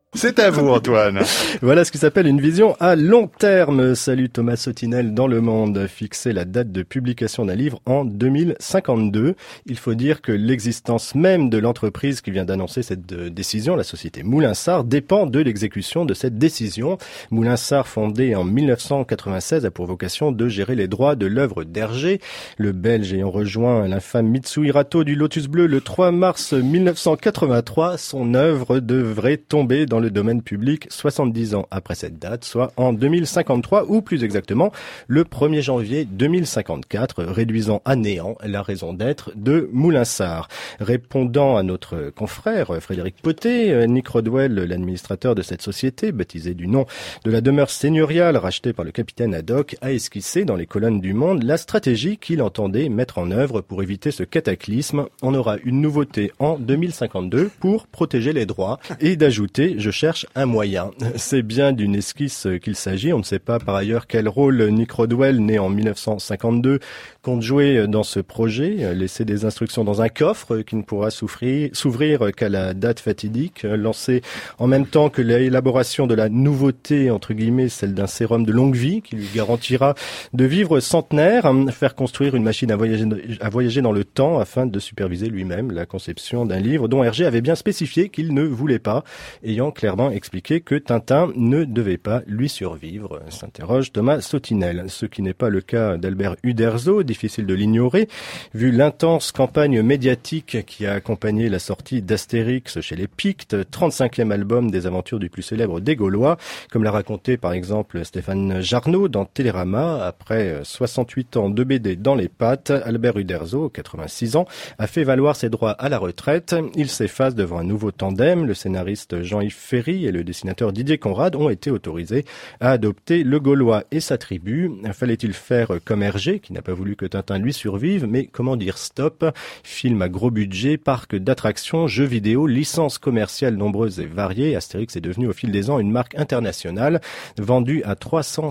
C'est à vous, Antoine. Voilà ce qui s'appelle une vision à long terme. Salut Thomas Sotinel dans Le Monde. Fixer la date de publication d'un livre en 2052. Il faut dire que l'existence même de l'entreprise qui vient d'annoncer cette décision, la société Moulinsart, dépend de l'exécution de cette décision. Moulinsart, fondé en 1996, a pour vocation de gérer les droits de l'œuvre d'Hergé, le Belge ayant rejoint l'infâme Mitsui Rato du Lotus Bleu le 3 mars 1983. Son œuvre devrait tomber dans le domaine public 70 ans après cette date, soit en 2053 ou plus exactement le 1er janvier 2054, réduisant à néant la raison d'être de Moulinsart. Répondant à notre confrère Frédéric Potet, Nick Rodwell, l'administrateur de cette société, baptisé du nom de la demeure seigneuriale rachetée par le capitaine Haddock, a esquissé dans les colonnes du Monde la stratégie qu'il entendait mettre en œuvre pour éviter ce cataclysme. On aura une nouveauté en 2052 pour protéger les droits et d'ajouter, je cherche un moyen. C'est bien d'une esquisse qu'il s'agit. On ne sait pas par ailleurs quel rôle Nick Rodwell, né en 1952, compte jouer dans ce projet. Laisser des instructions dans un coffre qui ne pourra s'ouvrir qu'à la date fatidique. Lancer en même temps que l'élaboration de la nouveauté, entre guillemets, celle d'un sérum de longue vie qui lui garantira de vivre centenaire. Faire construire une machine à voyager dans le temps afin de superviser lui-même la conception d'un livre dont Hergé avait bien spécifié qu'il ne voulait pas, ayant clairement expliqué que Tintin ne devait pas lui survivre, s'interroge Thomas Sotinel. Ce qui n'est pas le cas d'Albert Uderzo, difficile de l'ignorer, vu l'intense campagne médiatique qui a accompagné la sortie d'Astérix chez les Pictes, 35e album des aventures du plus célèbre des Gaulois, comme l'a raconté par exemple Stéphane Jarnaud dans Télérama. Après 68 ans de BD dans les pattes, Albert Uderzo, 86 ans, a fait valoir ses droits à la retraite. Il s'efface devant un nouveau tandem. Le scénariste Jean-Yves Ferry et le dessinateur Didier Conrad ont été autorisés à adopter le Gaulois et sa tribu. Fallait-il faire comme Hergé, qui n'a pas voulu que Tintin lui survive, mais comment dire stop? Film à gros budget, parc d'attractions, jeux vidéo, licences commerciales nombreuses et variées. Astérix est devenu au fil des ans une marque internationale, vendue à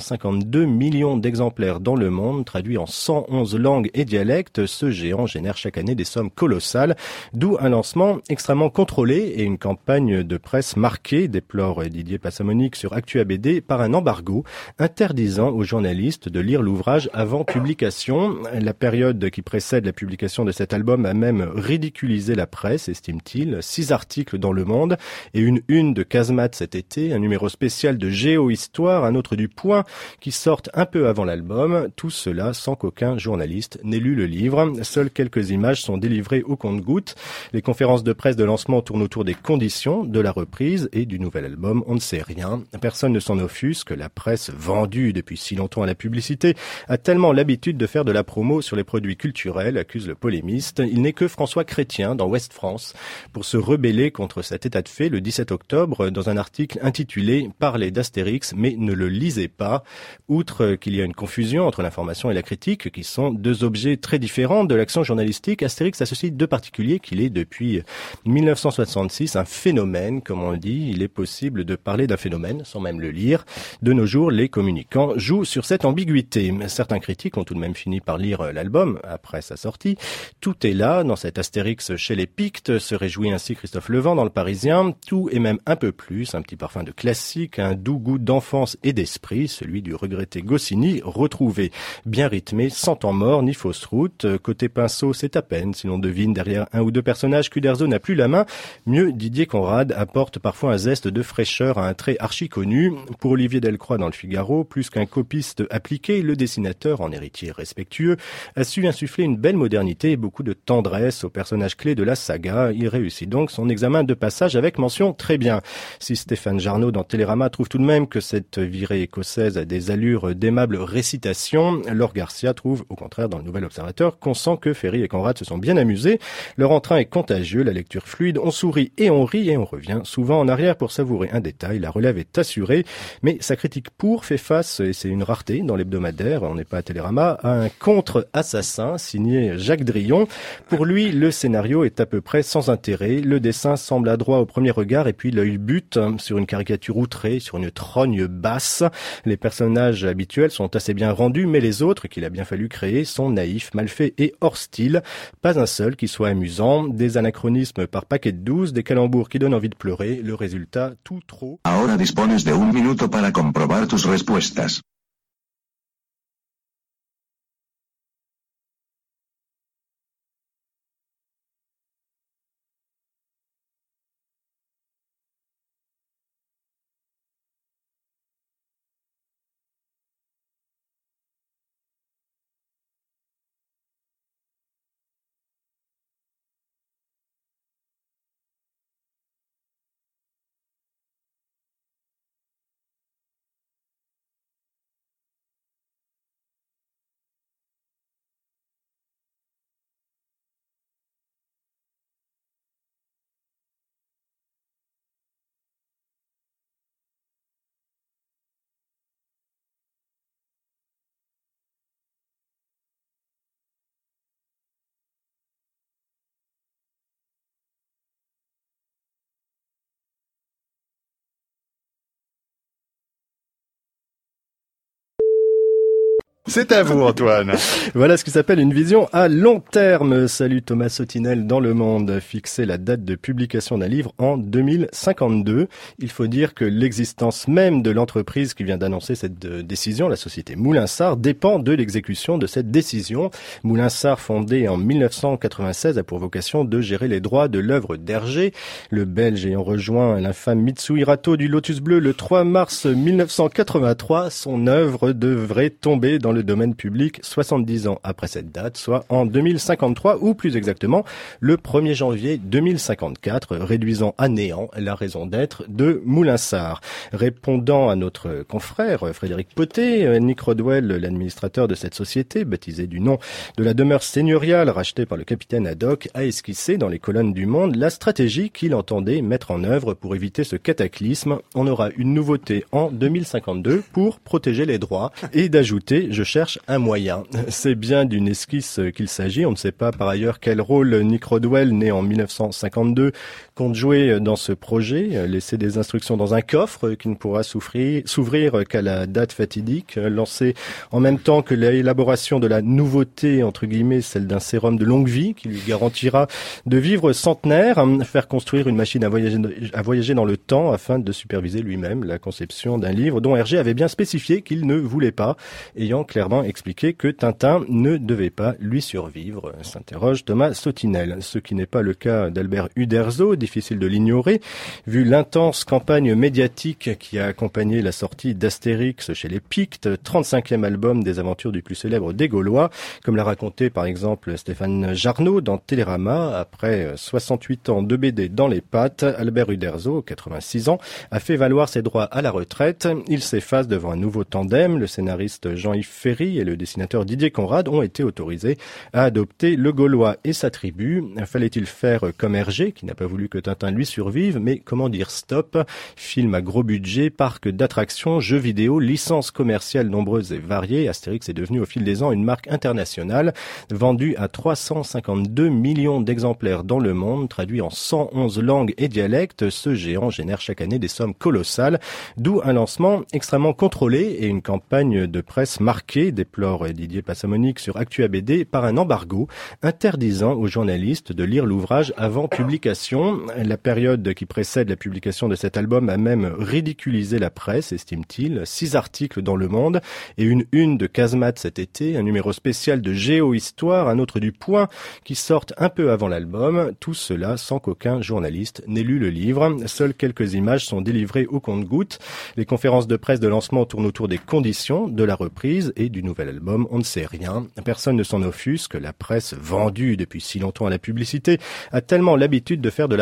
352 millions d'exemplaires dans le monde, traduit en 111 langues et dialectes. Ce géant génère chaque année des sommes colossales, d'où un lancement extrêmement contrôlé et une campagne de presse marquée, déplore Didier Passamonique sur ActuABD, par un embargo interdisant aux journalistes de lire l'ouvrage avant publication. La période qui précède la publication de cet album a même ridiculisé la presse, estime-t-il. 6 articles dans Le Monde et une de Casemate cet été, un numéro spécial de Géo-Histoire, un autre du Point, qui sortent un peu avant l'album. Tout cela sans qu'aucun journaliste n'ait lu le livre. Seules quelques images sont délivrées au compte-gouttes. Les conférences de presse de lancement tournent autour des conditions de la reprise et du nouvel album. On ne sait rien. Personne ne s'en offusque. La presse, vendue depuis si longtemps à la publicité, a tellement l'habitude de faire de la promo sur les produits culturels, accuse le polémiste. Il n'est que François Chrétien dans Ouest France pour se rebeller contre cet état de fait le 17 octobre dans un article intitulé « Parlez d'Astérix, mais ne le lisez pas ». Outre qu'il y a une confusion entre l'information et la critique, qui sont deux objets très différents de l'action journalistique, Astérix associe deux particuliers qu'il est depuis 1966 un phénomène, comme on dit. Il est possible de parler d'un phénomène sans même le lire. De nos jours, les communicants jouent sur cette ambiguïté. Certains critiques ont tout de même fini par lire l'album après sa sortie. Tout est là dans cet Astérix chez les Pictes, se réjouit ainsi Christophe Levent dans Le Parisien. Tout et même un peu plus, un petit parfum de classique, un doux goût d'enfance et d'esprit, celui du regretté Goscinny, retrouvé, bien rythmé, sans temps mort ni fausse route. Côté pinceau, c'est à peine si l'on devine derrière un ou deux personnages qu'Uderzo n'a plus la main. Mieux, Didier Conrad apporte parfois un zeste de fraîcheur à un trait archi connu. Pour Olivier Delcroix dans Le Figaro, plus qu'un copiste appliqué, le dessinateur, en héritier respectueux, a su insuffler une belle modernité et beaucoup de tendresse aux personnages clés de la saga. Il réussit donc son examen de passage avec mention très bien. Si Stéphane Jarnaud dans Télérama trouve tout de même que cette virée écossaise a des allures d'aimable récitation, Laure Garcia trouve au contraire dans le Nouvel Observateur qu'on sent que Ferry et Conrad se sont bien amusés. Leur entrain est contagieux, la lecture fluide, on sourit et on rit et on revient souvent en arrière pour savourer un détail. La relève est assurée, mais sa critique fait face, et c'est une rareté dans l'hebdomadaire, on n'est pas à Télérama, à un con contre-assassin, signé Jacques Drillon. Pour lui, le scénario est à peu près sans intérêt. Le dessin semble adroit au premier regard et puis l'œil bute sur une caricature outrée, sur une trogne basse. Les personnages habituels sont assez bien rendus, mais les autres, qu'il a bien fallu créer, sont naïfs, mal faits et hors style. Pas un seul qui soit amusant. Des anachronismes par paquet de 12, des calembours qui donnent envie de pleurer. Le résultat, tout trop. Ahora dispones de 1 minuto para comprobar tus respuestas. C'est à vous, Antoine. Voilà ce qui s'appelle une vision à long terme. Salut Thomas Sotinel dans Le Monde. Fixer la date de publication d'un livre en 2052. Il faut dire que l'existence même de l'entreprise qui vient d'annoncer cette décision, la société Moulinsart, dépend de l'exécution de cette décision. Moulinsart, fondé en 1996, a pour vocation de gérer les droits de l'œuvre d'Hergé. Le Belge ayant rejoint l'infâme Mitsui Rato du Lotus Bleu le 3 mars 1983, son œuvre devrait tomber dans le domaine public 70 ans après cette date, soit en 2053 ou plus exactement le 1er janvier 2054, réduisant à néant la raison d'être de Moulinsart. Répondant à notre confrère Frédéric Potet, Nick Rodwell, l'administrateur de cette société, baptisé du nom de la demeure seigneuriale rachetée par le capitaine Haddock, a esquissé dans les colonnes du Monde la stratégie qu'il entendait mettre en œuvre pour éviter ce cataclysme. On aura une nouveauté en 2052 pour protéger les droits et d'ajouter « Je cherche un moyen ». C'est bien d'une esquisse qu'il s'agit. On ne sait pas par ailleurs quel rôle Nick Rodwell, né en 1952, compte jouer dans ce projet. Laisser des instructions dans un coffre qui ne pourra s'ouvrir qu'à la date fatidique. Lancer en même temps que l'élaboration de la nouveauté, entre guillemets, celle d'un sérum de longue vie qui lui garantira de vivre centenaire. Faire construire une machine à voyager dans le temps afin de superviser lui-même la conception d'un livre dont Hergé avait bien spécifié qu'il ne voulait pas, ayant clairement expliqué que Tintin ne devait pas lui survivre, s'interroge Thomas Sotinel. Ce qui n'est pas le cas d'Albert Uderzo, difficile de l'ignorer, vu l'intense campagne médiatique qui a accompagné la sortie d'Astérix chez les Pictes, 35e album des aventures du plus célèbre des Gaulois, comme l'a raconté par exemple Stéphane Jarnaud dans Télérama. Après 68 ans de BD dans les pattes, Albert Uderzo, 86 ans, a fait valoir ses droits à la retraite. Il s'efface devant un nouveau tandem. Le scénariste Jean-Yves Ferry et le dessinateur Didier Conrad ont été autorisés à adopter le Gaulois et sa tribu. Fallait-il faire comme Hergé, qui n'a pas voulu que Tintin lui survive, mais comment dire stop? Film à gros budget, parc d'attractions, jeux vidéo, licences commerciales nombreuses et variées. Astérix est devenu au fil des ans une marque internationale, vendue à 352 millions d'exemplaires dans le monde, traduit en 111 langues et dialectes. Ce géant génère chaque année des sommes colossales, d'où un lancement extrêmement contrôlé et une campagne de presse marquée, déplore Didier Passamonique sur Actua BD, par un embargo interdisant aux journalistes de lire l'ouvrage avant publication. La période qui précède la publication de cet album a même ridiculisé la presse, estime-t-il. 6 articles dans Le Monde et une de Casemate cet été, un numéro spécial de Géo-Histoire, un autre du Point qui sortent un peu avant l'album. Tout cela sans qu'aucun journaliste n'ait lu le livre. Seules quelques images sont délivrées au compte-gouttes. Les conférences de presse de lancement tournent autour des conditions de la reprise et du nouvel album. On ne sait rien. Personne ne s'en offusque. La presse, vendue depuis si longtemps à la publicité, a tellement l'habitude de faire de la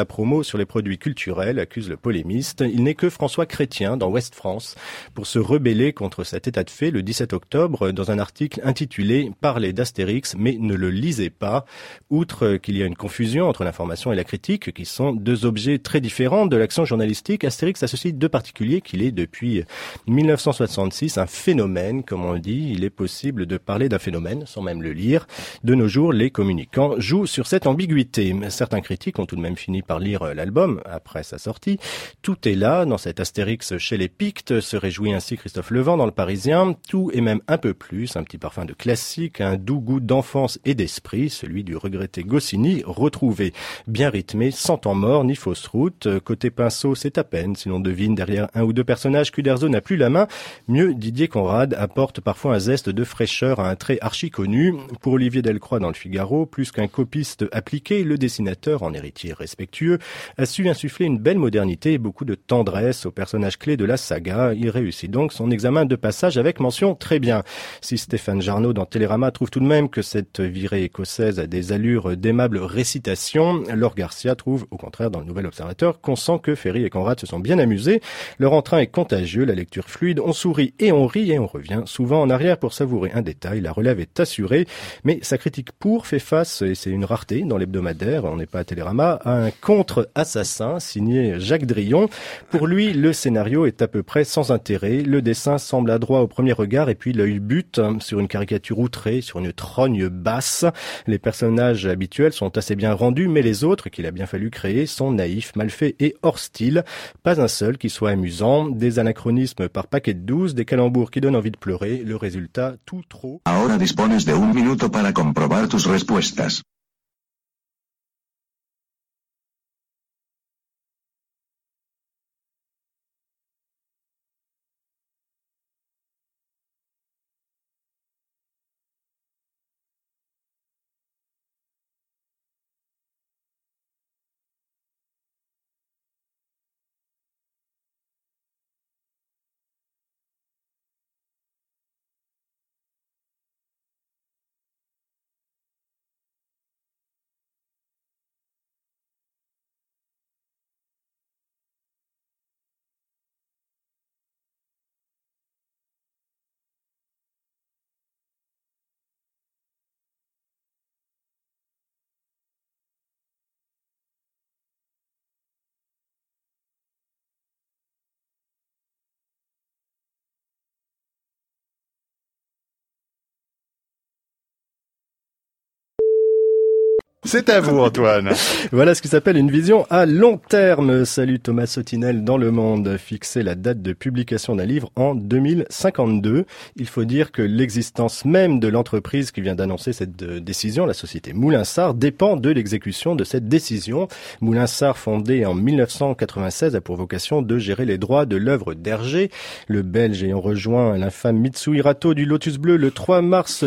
promo sur les produits culturels, accuse le polémiste. Il n'est que François Chrétien dans Ouest France pour se rebeller contre cet état de fait le 17 octobre dans un article intitulé « Parlez d'Astérix mais ne le lisez pas ». Outre qu'il y a une confusion entre l'information et la critique, qui sont deux objets très différents de l'action journalistique, Astérix associe deux particuliers qu'il est depuis 1966 un phénomène, comme on dit. Il est possible de parler d'un phénomène sans même le lire. De nos jours, les communicants jouent sur cette ambiguïté. Certains critiques ont tout de même fini par lire l'album après sa sortie. Tout est là dans cet Astérix chez les Pictes, se réjouit ainsi Christophe Levent dans Le Parisien. Tout et même un peu plus, un petit parfum de classique, un doux goût d'enfance et d'esprit, celui du regretté Goscinny, retrouvé. Bien rythmé, sans temps mort ni fausse route. Côté pinceau, c'est à peine si l'on devine derrière un ou deux personnages qu'Uderzo n'a plus la main. Mieux, Didier Conrad apporte parfois un zeste de fraîcheur à un trait archi connu. Pour Olivier Delcroix dans Le Figaro, plus qu'un copiste appliqué, le dessinateur, en héritier respectueux, a su insuffler une belle modernité et beaucoup de tendresse aux personnages clés de la saga. Il réussit donc son examen de passage avec mention très bien. Si Stéphane Jarnaud dans Télérama trouve tout de même que cette virée écossaise a des allures d'aimable récitation, Laure Garcia trouve au contraire dans le Nouvel Observateur qu'on sent que Ferry et Conrad se sont bien amusés. Leur entrain est contagieux, la lecture fluide, on sourit et on rit et on revient souvent en arrière pour savourer un détail. La relève est assurée, mais sa critique fait face, et c'est une rareté dans l'hebdomadaire, on n'est pas à Télérama, à un contre-assassin signé Jacques Drillon. Pour lui, le scénario est à peu près sans intérêt, le dessin semble adroit au premier regard et puis l'œil bute sur une caricature outrée, sur une trogne basse. Les personnages habituels sont assez bien rendus, mais les autres qu'il a bien fallu créer sont naïfs, mal faits et hors style. Pas un seul qui soit amusant, des anachronismes par paquet de 12, des calembours qui donnent envie de pleurer, le résultat tout trop. Ahora dispones de 1 minuto para comprobar tus respuestas. C'est à vous, Antoine. Voilà ce qui s'appelle une vision à long terme. Salut Thomas Sotinel dans Le Monde. Fixer la date de publication d'un livre en 2052. Il faut dire que l'existence même de l'entreprise qui vient d'annoncer cette décision, la société Moulinsart, dépend de l'exécution de cette décision. Moulinsart, fondée en 1996, a pour vocation de gérer les droits de l'œuvre d'Hergé. Le Belge ayant rejoint l'infâme Mitsui Rato du Lotus Bleu le 3 mars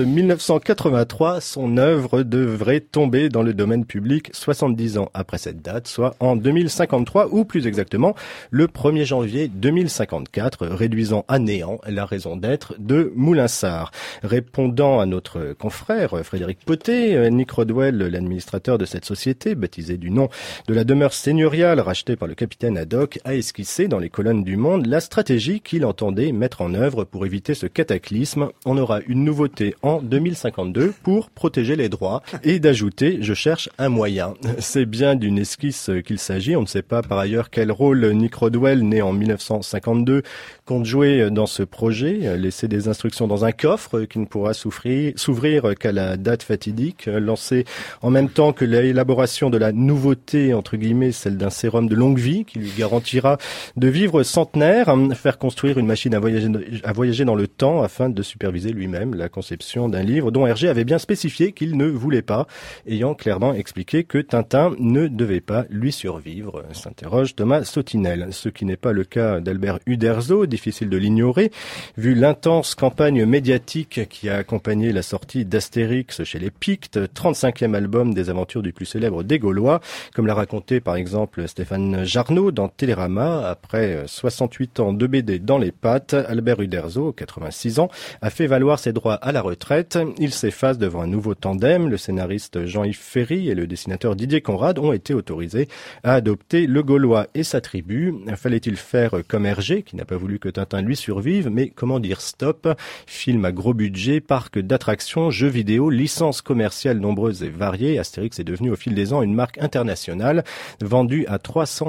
1983, son œuvre devrait tomber dans le domaine public 70 ans après cette date, soit en 2053 ou plus exactement le 1er janvier 2054, réduisant à néant la raison d'être de Moulinsart. Répondant à notre confrère Frédéric Potet, Nick Rodwell, l'administrateur de cette société, baptisé du nom de la demeure seigneuriale rachetée par le capitaine Haddock, a esquissé dans les colonnes du Monde la stratégie qu'il entendait mettre en œuvre pour éviter ce cataclysme. On aura une nouveauté en 2052 pour protéger les droits et d'ajouter « Je cherche un moyen ». C'est bien d'une esquisse qu'il s'agit. On ne sait pas par ailleurs quel rôle Nick Rodwell, né en 1952, compte jouer dans ce projet. Laisser des instructions dans un coffre qui ne pourra s'ouvrir qu'à la date fatidique. Lancer en même temps que l'élaboration de la nouveauté, entre guillemets, celle d'un sérum de longue vie qui lui garantira de vivre centenaire. Faire construire une machine à voyager dans le temps afin de superviser lui-même la conception d'un livre dont Hergé avait bien spécifié qu'il ne voulait pas, ayant clairement expliqué que Tintin ne devait pas lui survivre, s'interroge Thomas Sotinel. Ce qui n'est pas le cas d'Albert Uderzo, difficile de l'ignorer, vu l'intense campagne médiatique qui a accompagné la sortie d'Astérix chez les Pictes, 35e album des aventures du plus célèbre des Gaulois, comme l'a raconté par exemple Stéphane Jarnaud dans Télérama. Après 68 ans de BD dans les pattes, Albert Uderzo, 86 ans, a fait valoir ses droits à la retraite. Il s'efface devant un nouveau tandem, le scénariste Jean-Yves Ferry et le dessinateur Didier Conrad ont été autorisés à adopter le Gaulois et sa tribu. Fallait-il faire comme Hergé, qui n'a pas voulu que Tintin lui survive, mais comment dire stop? Film à gros budget, parc d'attractions, jeux vidéo, licences commerciales nombreuses et variées. Astérix est devenu au fil des ans une marque internationale, vendue à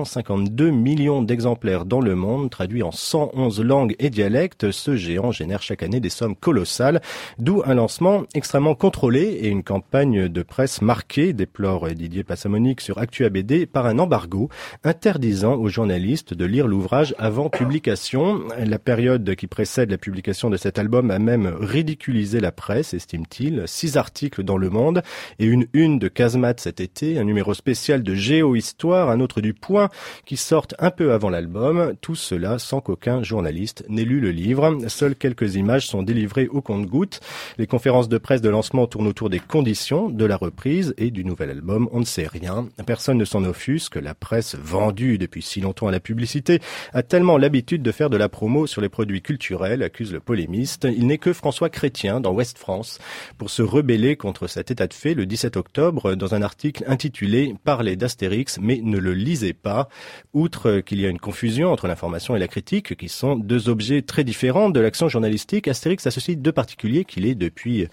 352 millions d'exemplaires dans le monde, traduit en 111 langues et dialectes. Ce géant génère chaque année des sommes colossales, d'où un lancement extrêmement contrôlé et une campagne de presse marquée, déplore Didier Passamonique sur Actua BD, par un embargo interdisant aux journalistes de lire l'ouvrage avant publication. La période qui précède la publication de cet album a même ridiculisé la presse, estime-t-il. 6 articles dans Le Monde et une de Casemate cet été, un numéro spécial de Géo-Histoire, un autre du Point qui sortent un peu avant l'album. Tout cela sans qu'aucun journaliste n'ait lu le livre. Seules quelques images sont délivrées au compte-gouttes. Les conférences de presse de lancement tournent autour des conditions de la reprise et du nouvel album. On ne sait rien. Personne ne s'en offusque. La presse, vendue depuis si longtemps à la publicité, a tellement l'habitude de faire de la promo sur les produits culturels, accuse le polémiste. Il n'est que François Chrétien, dans Ouest France, pour se rebeller contre cet état de fait le 17 octobre dans un article intitulé « Parlez d'Astérix, mais ne le lisez pas ». Outre qu'il y a une confusion entre l'information et la critique, qui sont deux objets très différents de l'action journalistique, Astérix a ceci de particulier qu'il est depuis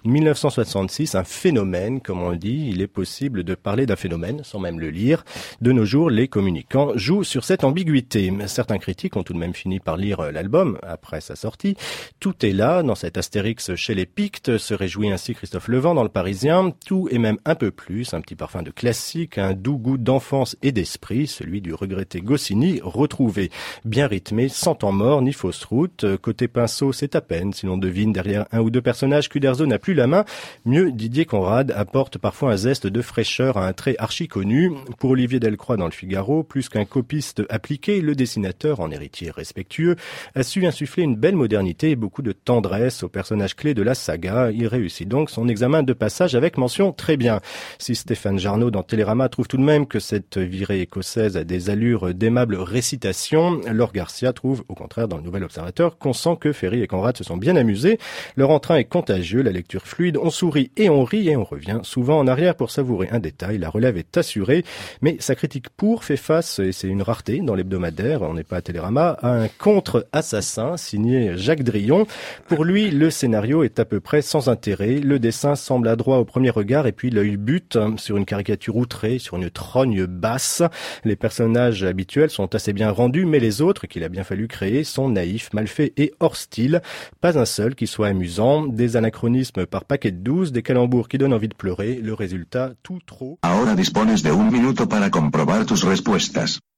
1966 un phénomène, comme on dit. Il est possible de parler d'un phénomène sans même le lire. De nos jours, les communicants jouent sur cette ambiguïté. Certains critiques ont tout de même fini par lire l'album après sa sortie. Tout est là dans cet Astérix chez les Pictes, se réjouit ainsi Christophe Levent dans Le Parisien. Tout et même un peu plus, un petit parfum de classique, un doux goût d'enfance et d'esprit, celui du regretté Goscinny, retrouvé. Bien rythmé, sans temps mort ni fausse route. Côté pinceau, c'est à peine si l'on devine derrière un ou deux personnages qu'Uderzo n'a plus la main. Mieux, Didier Conrad apporte parfois un zeste de fraîcheur à un trait archi connu. Pour Olivier Delcroix dans Le Figaro, plus qu'un copiste appliqué, le dessinateur, en héritier respectueux, a su insuffler une belle modernité et beaucoup de tendresse aux personnages clés de la saga. Il réussit donc son examen de passage avec mention très bien. Si Stéphane Jarnaud dans Télérama trouve tout de même que cette virée écossaise a des allures d'aimable récitation, Laure Garcia trouve au contraire dans le Nouvel Observateur qu'on sent que Ferry et Conrad se sont bien amusés. Leur entrain est contagieux, la lecture fluide, on sourit et on rit et on revient souvent en arrière pour savourer un détail. La relève est assurée, mais sa critique fait face, et c'est une rareté dans l'hebdomadaire, on n'est pas à Télérama, à un contre-assassin signé Jacques Drillon. Pour lui, le scénario est à peu près sans intérêt, le dessin semble adroit au premier regard et puis l'œil bute sur une caricature outrée, sur une trogne basse. Les personnages habituels sont assez bien rendus, mais les autres qu'il a bien fallu créer sont naïfs, mal faits et hors style. Pas un seul qui soit amusant, des anachronismes par paquet de 12, des calembours qui donnent envie de pleurer, le résultat tout trop. Ahora dispones de un minuto para comprobar tus respuestas.